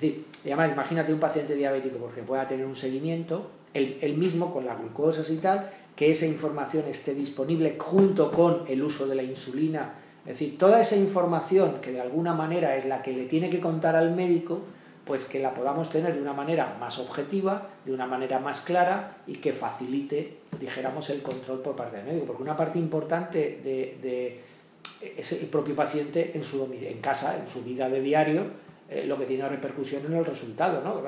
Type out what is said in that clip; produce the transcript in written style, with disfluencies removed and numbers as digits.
decir, además, imagínate un paciente diabético porque pueda tener un seguimiento, él mismo con las glucosas y tal, que esa información esté disponible junto con el uso de la insulina. Es decir, toda esa información que de alguna manera es la que le tiene que contar al médico, pues que la podamos tener de una manera más objetiva, de una manera más clara y que facilite, dijéramos, el control por parte del médico. Porque una parte importante es el propio paciente en casa, en su vida de diario, lo que tiene repercusión en el resultado, ¿no?